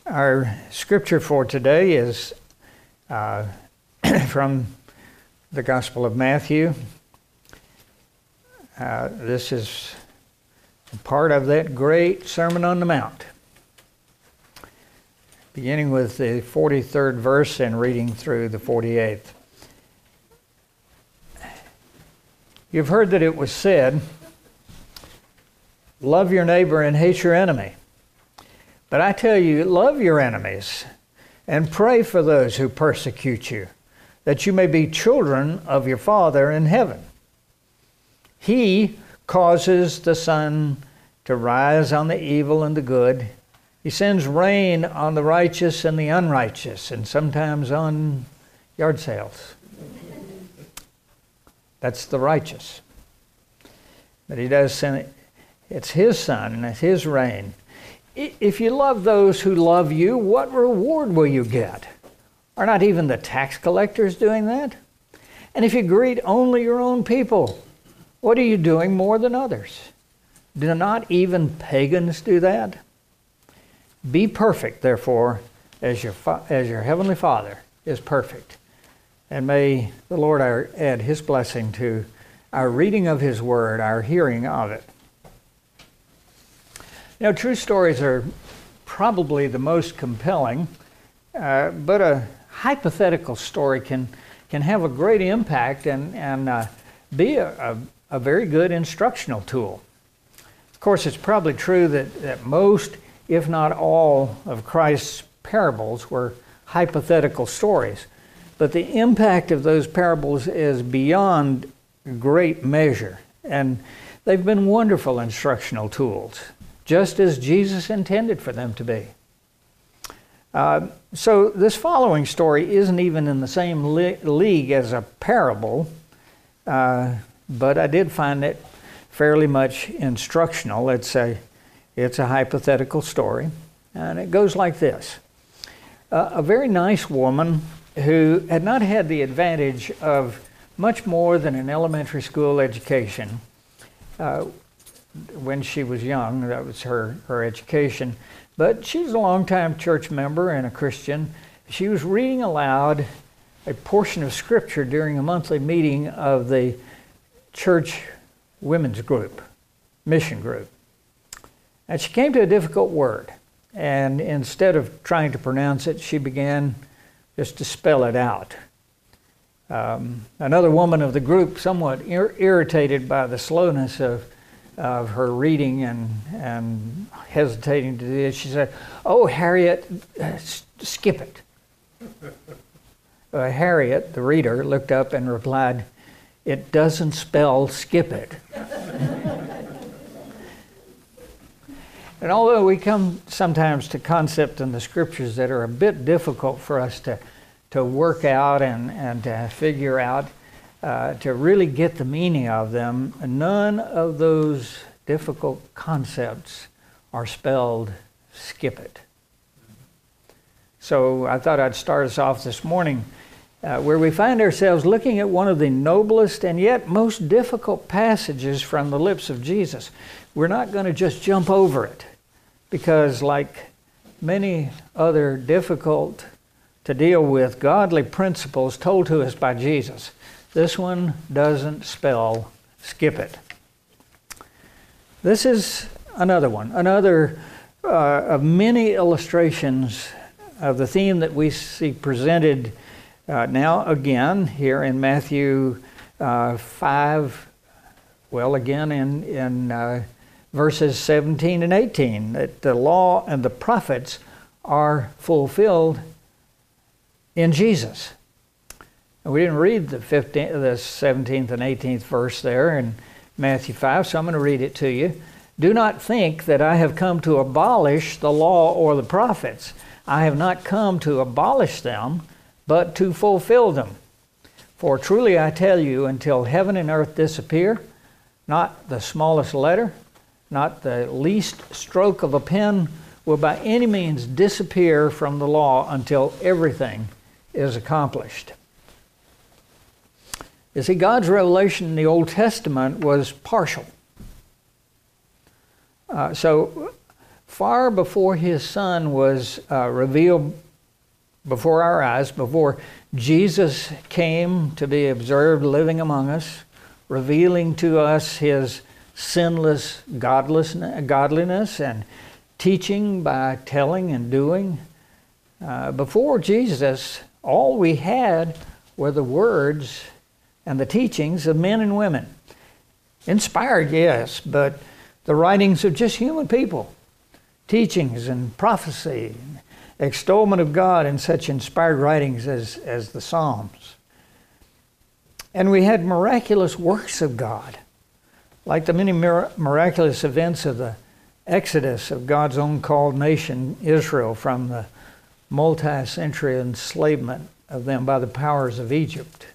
Our scripture for today is from the Gospel of Matthew. This is part of that great Sermon on the Mount, beginning with the 43rd verse and reading through the 48th. You've heard that it was said, "Love your neighbor and hate your enemy." But I tell you, love your enemies and pray for those who persecute you, that you may be children of your Father in heaven. He causes the sun to rise on the evil and the good. He sends rain on the righteous and the unrighteous, and sometimes on yard sales. That's the righteous. But he does send it. It's his sun and it's his rain. If you love those who love you, what reward will you get? Are not even the tax collectors doing that? And if you greet only your own people, what are you doing more than others? Do not even pagans do that? Be perfect, therefore, as your heavenly Father is perfect. And may the Lord add His blessing to our reading of His Word, our hearing of it. You know, true stories are probably the most compelling, but a hypothetical story can have a great impact and be a very good instructional tool. Of course, it's probably true that most, if not all, of Christ's parables were hypothetical stories, but the impact of those parables is beyond great measure, and they've been wonderful instructional tools, just as Jesus intended for them to be. So this following story isn't even in the same league as a parable, but I did find it fairly much instructional. It's a hypothetical story, and it goes like this. A very nice woman who had not had the advantage of much more than an elementary school education when she was young. That was her education. But she was a longtime church member and a Christian. She was reading aloud a portion of Scripture during a monthly meeting of the church women's group, mission group. And she came to a difficult word. And instead of trying to pronounce it, she began just to spell it out. Another woman of the group, somewhat irritated by the slowness of her reading and hesitating to do it, she said, "Oh, Harriet, skip it." Harriet, the reader, looked up and replied, "It doesn't spell skip it." And although we come sometimes to concepts in the Scriptures that are a bit difficult for us to work out and to figure out, to really get the meaning of them, none of those difficult concepts are spelled skip it. So I thought I'd start us off this morning where we find ourselves looking at one of the noblest and yet most difficult passages from the lips of Jesus. We're not going to just jump over it, because like many other difficult to deal with godly principles told to us by Jesus, this one doesn't spell skip it. This is another one, another of many illustrations of the theme that we see presented now again here in Matthew 5, well again in verses 17 and 18, that the law and the prophets are fulfilled in Jesus. And we didn't read the 17th and 18th verse there in Matthew 5, so I'm going to read it to you. "Do not think that I have come to abolish the law or the prophets. I have not come to abolish them, but to fulfill them. For truly I tell you, until heaven and earth disappear, not the smallest letter, not the least stroke of a pen will by any means disappear from the law until everything is accomplished." You see, God's revelation in the Old Testament was partial. So far before his Son was revealed before our eyes, before Jesus came to be observed living among us, revealing to us his sinless godliness and teaching by telling and doing. Before Jesus, all we had were the words and the teachings of men and women. Inspired, yes, but the writings of just human people. Teachings and prophecy, extolment of God in such inspired writings as the Psalms. And we had miraculous works of God, like the many miraculous events of the exodus of God's own called nation, Israel, from the multi-century enslavement of them by the powers of Egypt.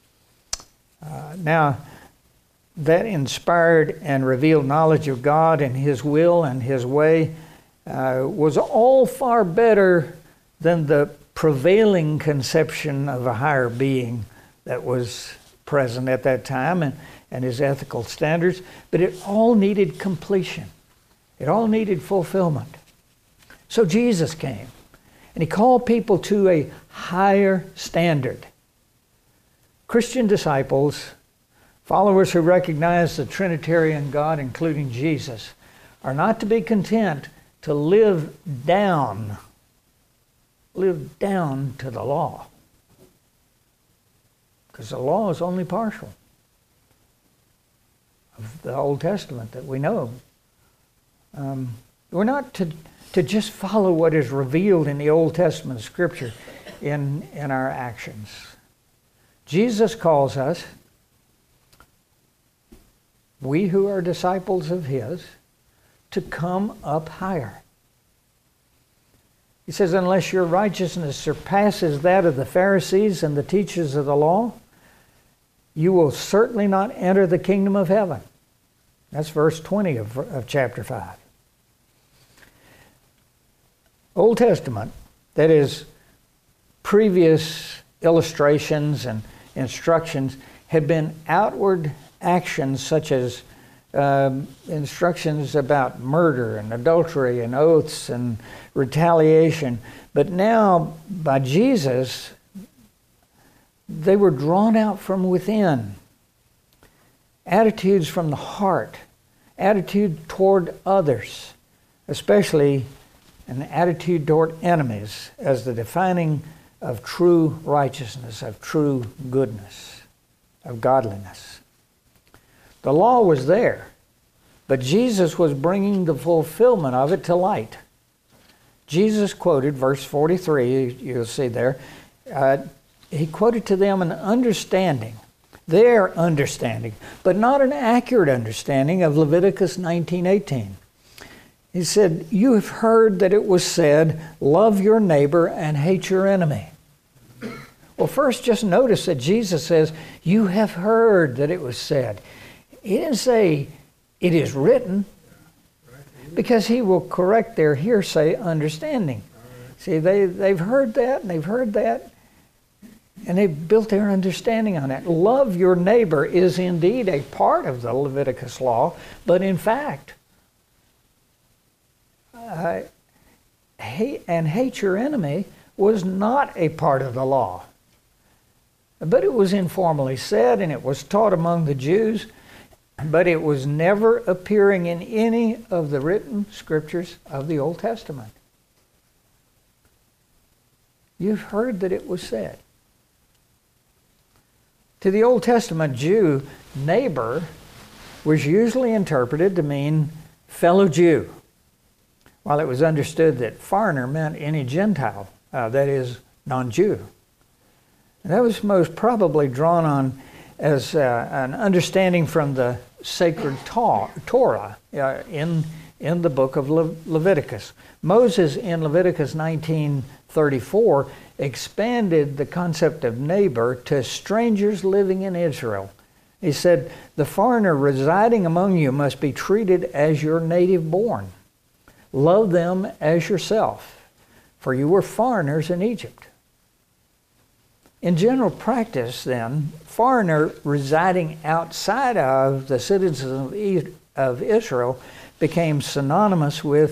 Now, that inspired and revealed knowledge of God and His will and His way was all far better than the prevailing conception of a higher being that was present at that time and his ethical standards. But it all needed completion. It all needed fulfillment. So Jesus came, and He called people to a higher standard. Christian disciples, followers who recognize the Trinitarian God, including Jesus, are not to be content to live down to the law. Because the law is only partial of the Old Testament that we know. We're not to just follow what is revealed in the Old Testament Scripture in our actions. Jesus calls us, we who are disciples of His, to come up higher. He says, unless your righteousness surpasses that of the Pharisees and the teachers of the law, you will certainly not enter the kingdom of heaven. That's verse 20 of chapter 5. Old Testament, that is, previous illustrations and instructions, had been outward actions such as instructions about murder and adultery and oaths and retaliation. But now, by Jesus, they were drawn out from within. Attitudes from the heart, attitude toward others, especially an attitude toward enemies, as the defining of true righteousness, of true goodness, of godliness. The law was there, but Jesus was bringing the fulfillment of it to light. Jesus quoted verse 43, you'll see there. He quoted to them an understanding, their understanding, but not an accurate understanding of Leviticus 19:18. He said, you have heard that it was said, love your neighbor and hate your enemy. Well, first just notice that Jesus says, you have heard that it was said. He didn't say, it is written, because He will correct their hearsay understanding. See, they've heard that, and they've heard that, and they've built their understanding on that. Love your neighbor is indeed a part of the Leviticus law, but in fact, hate your enemy was not a part of the law. But it was informally said, and it was taught among the Jews, but it was never appearing in any of the written scriptures of the Old Testament. You've heard that it was said. To the Old Testament Jew, neighbor was usually interpreted to mean fellow Jew, while it was understood that foreigner meant any Gentile, that is, non-Jew. And that was most probably drawn on as an understanding from the sacred Torah in the book of Leviticus. Moses in Leviticus 19:34 expanded the concept of neighbor to strangers living in Israel. He said, the foreigner residing among you must be treated as your native born. Love them as yourself, for you were foreigners in Egypt. In general practice, then, foreigner residing outside of the citizens of Israel became synonymous with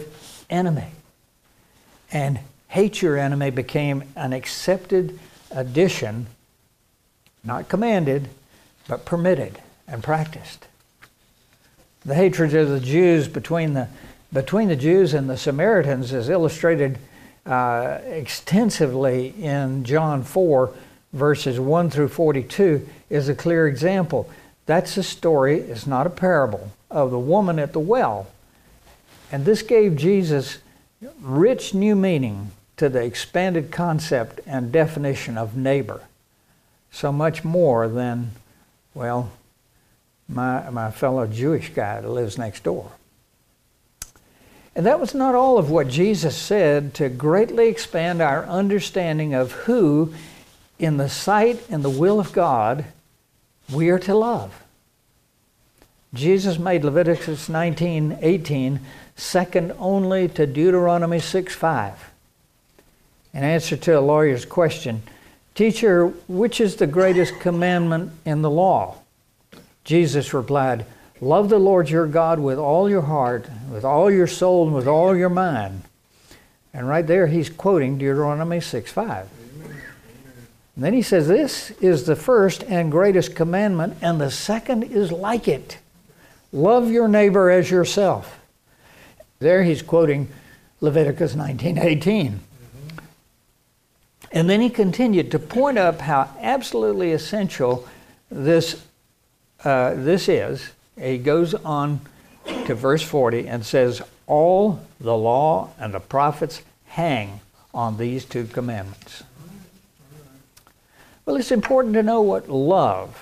enemy. And hate your enemy became an accepted addition, not commanded, but permitted and practiced. The hatred of the Jews between the Jews and the Samaritans is illustrated extensively in John 4, verses 1 through 42, is a clear example. That's a story, it's not a parable, of the woman at the well. And this gave Jesus rich new meaning to the expanded concept and definition of neighbor. So much more than, well, my fellow Jewish guy that lives next door. And that was not all of what Jesus said to greatly expand our understanding of who, in the sight and the will of God, we are to love. Jesus made Leviticus 19:18 second only to Deuteronomy 6:5. In answer to a lawyer's question, "Teacher, which is the greatest commandment in the law?" Jesus replied, "Love the Lord your God with all your heart, with all your soul, and with all your mind." And right there he's quoting Deuteronomy 6:5. And then he says, "This is the first and greatest commandment, and the second is like it. Love your neighbor as yourself." There he's quoting Leviticus 19:18. And then he continued to point up how absolutely essential this is. He goes on to verse 40 and says, "All the law and the prophets hang on these two commandments." Well, it's important to know what love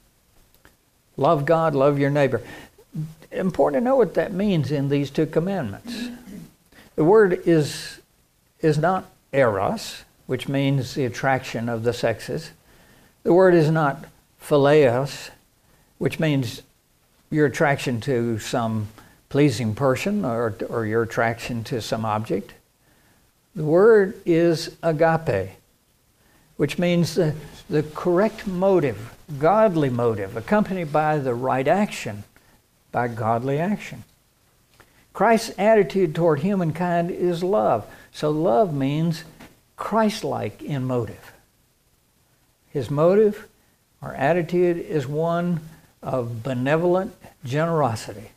God, love your neighbor. Important to know what that means in these two commandments. The word is not eros, which means the attraction of the sexes. The word is not philaios, which means your attraction to some pleasing person or your attraction to some object. The word is agape, which means the correct motive, godly motive, accompanied by the right action, by godly action. Christ's attitude toward humankind is love. So love means Christ-like in motive. His motive or attitude is one of benevolent generosity.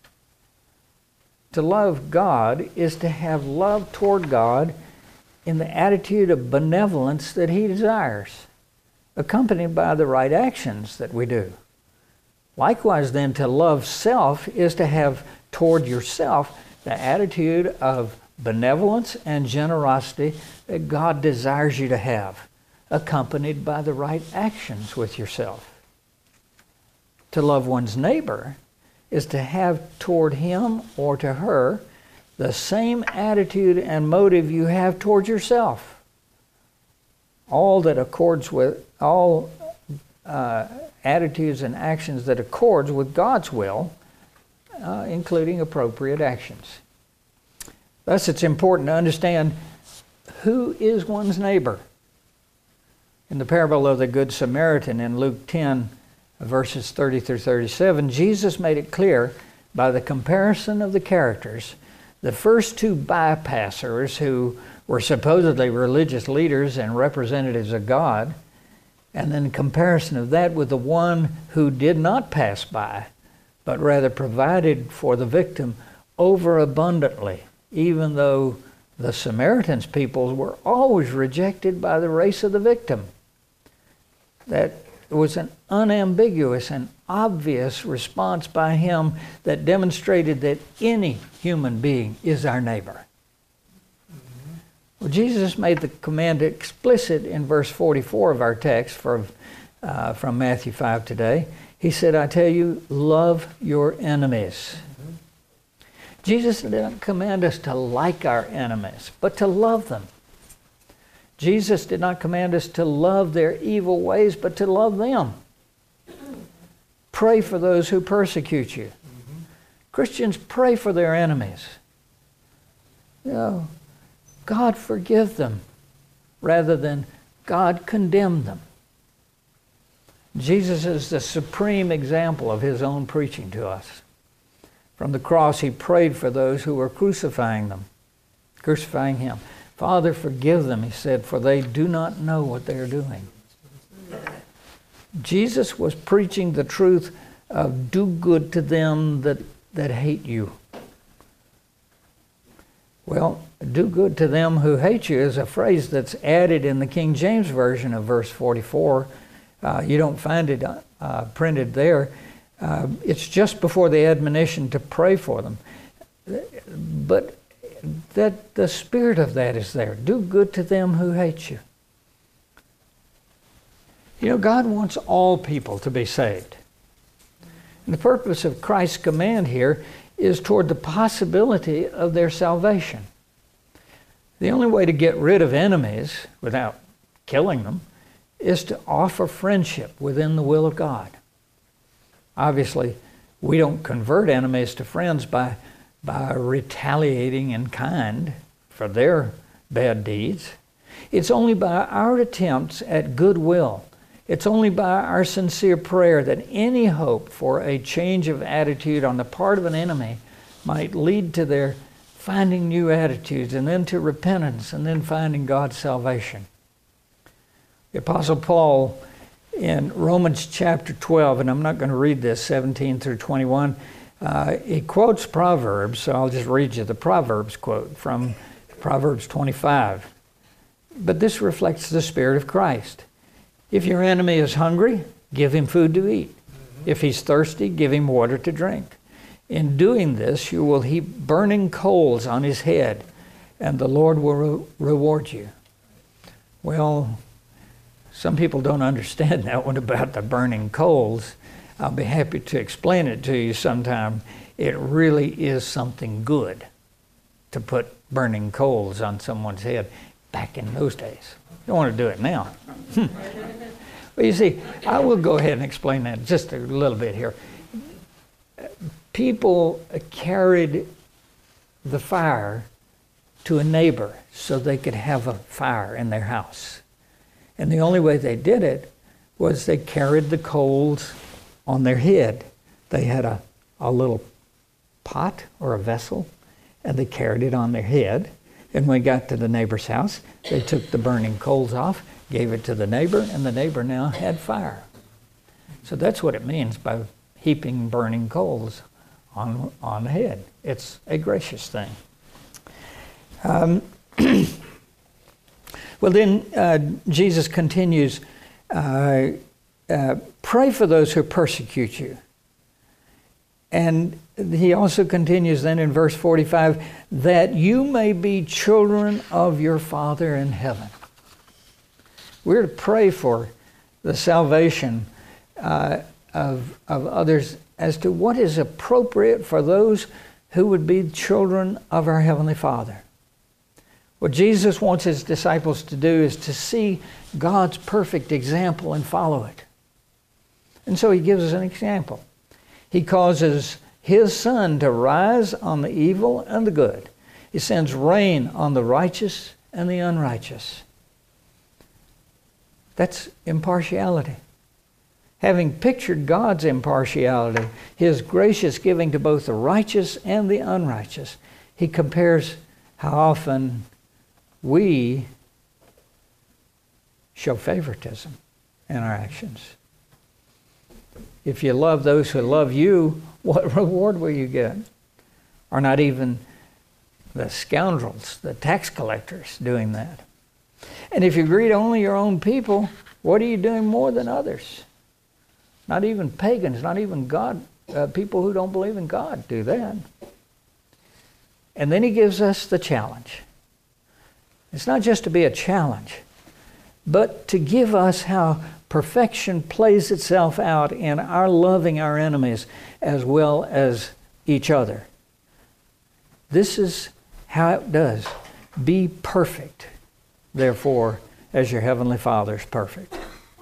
To love God is to have love toward God in the attitude of benevolence that He desires, accompanied by the right actions that we do. Likewise, then, to love self is to have toward yourself the attitude of benevolence and generosity that God desires you to have, accompanied by the right actions with yourself. To love one's neighbor is to have toward him or to her the same attitude and motive you have toward yourself. All attitudes and actions that accords with God's will, including appropriate actions. Thus, it's important to understand who is one's neighbor. In the parable of the Good Samaritan in Luke 10, verses 30 through 37, Jesus made it clear by the comparison of the characters. The first two bypassers, who were supposedly religious leaders and representatives of God, and then comparison of that with the one who did not pass by, but rather provided for the victim overabundantly, even though the Samaritan's peoples were always rejected by the race of the victim. That was an unambiguous and obvious response by him that demonstrated that any human being is our neighbor. Well, Jesus made the command explicit in verse 44 of our text from Matthew 5 today. He said, "I tell you, love your enemies." Jesus didn't command us to like our enemies, but to love them. Jesus did not command us to love their evil ways, but to love them. Pray for those who persecute you. Christians, pray for their enemies. God forgive them rather than God condemn them. Jesus is the supreme example of his own preaching to us. From the cross, he prayed for those who were crucifying them. crucifying him. Father, forgive them, he said, for they do not know what they are doing. Jesus was preaching the truth of do good to them that hate you. Well, do good to them who hate you is a phrase that's added in the King James Version of verse 44. You don't find it printed there. It's just before the admonition to pray for them. But that the spirit of that is there. Do good to them who hate you. You know, God wants all people to be saved. And the purpose of Christ's command here is toward the possibility of their salvation. The only way to get rid of enemies without killing them is to offer friendship within the will of God. Obviously, we don't convert enemies to friends by retaliating in kind for their bad deeds. It's only by our attempts at goodwill. It's only by our sincere prayer that any hope for a change of attitude on the part of an enemy might lead to their finding new attitudes, and then to repentance, and then finding God's salvation. The Apostle Paul in Romans chapter 12, and I'm not going to read this, 17 through 21, he quotes Proverbs, so I'll just read you the Proverbs quote from Proverbs 25. But this reflects the Spirit of Christ. If your enemy is hungry, give him food to eat. If he's thirsty, give him water to drink. In doing this, you will heap burning coals on his head, and the Lord will reward you. Well, some people don't understand that one about the burning coals. I'll be happy to explain it to you sometime. It really is something good to put burning coals on someone's head back in those days. You don't want to do it now. Well, you see, I will go ahead and explain that just a little bit here. People carried the fire to a neighbor so they could have a fire in their house. And the only way they did it was they carried the coals on their head. They had a little pot or a vessel, and they carried it on their head. And when we got to the neighbor's house, they took the burning coals off, gave it to the neighbor, and the neighbor now had fire. So that's what it means by heaping burning coals on the head. It's a gracious thing. Well, then Jesus continues, pray for those who persecute you. And he also continues then in verse 45, that you may be children of your Father in heaven. We're to pray for the salvation of others as to what is appropriate for those who would be children of our Heavenly Father. What Jesus wants his disciples to do is to see God's perfect example and follow it. And so he gives us an example. He causes his sun to rise on the evil and the good. He sends rain on the righteous and the unrighteous. That's impartiality. Having pictured God's impartiality, his gracious giving to both the righteous and the unrighteous, he compares how often we show favoritism in our actions. If you love those who love you, what reward will you get? Are not even the scoundrels, the tax collectors, doing that? And if you greet only your own people, what are you doing more than others? Not even pagans, not even God, people who don't believe in God do that. And then he gives us the challenge. It's not just to be a challenge, but to give us how perfection plays itself out in our loving our enemies as well as each other. This is how it does. Be perfect, therefore, as your Heavenly Father is perfect.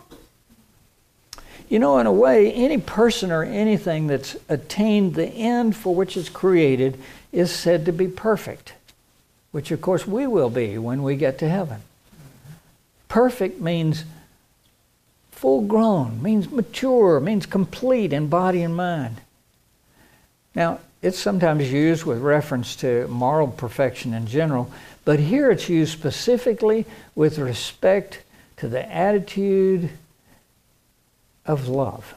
You know, in a way, any person or anything that's attained the end for which it's created is said to be perfect, which of course we will be when we get to heaven. Perfect means full grown, means mature, means complete in body and mind. Now, it's sometimes used with reference to moral perfection in general, but here it's used specifically with respect to the attitude of love.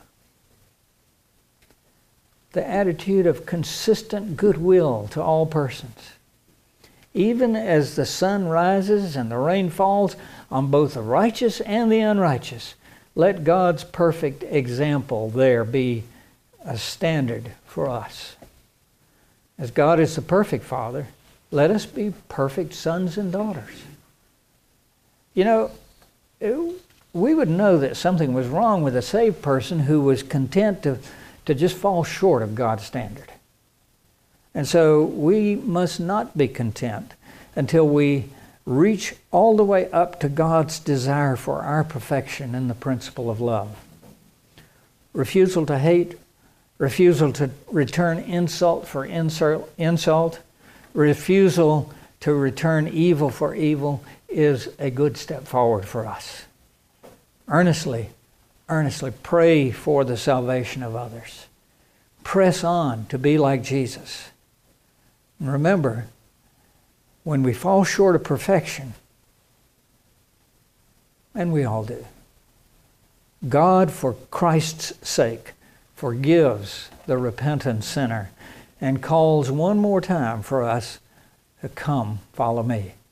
The attitude of consistent goodwill to all persons. Even as the sun rises and the rain falls on both the righteous and the unrighteous, let God's perfect example there be a standard for us. As God is the perfect Father, let us be perfect sons and daughters. You know, we would know that something was wrong with a saved person who was content to just fall short of God's standard. And so we must not be content until we reach all the way up to God's desire for our perfection in the principle of love. Refusal to hate, refusal to return insult for insult, refusal to return evil for evil is a good step forward for us. Earnestly pray for the salvation of others. Press on to be like Jesus. And remember, when we fall short of perfection, and we all do, God, for Christ's sake, forgives the repentant sinner and calls one more time for us to come follow me.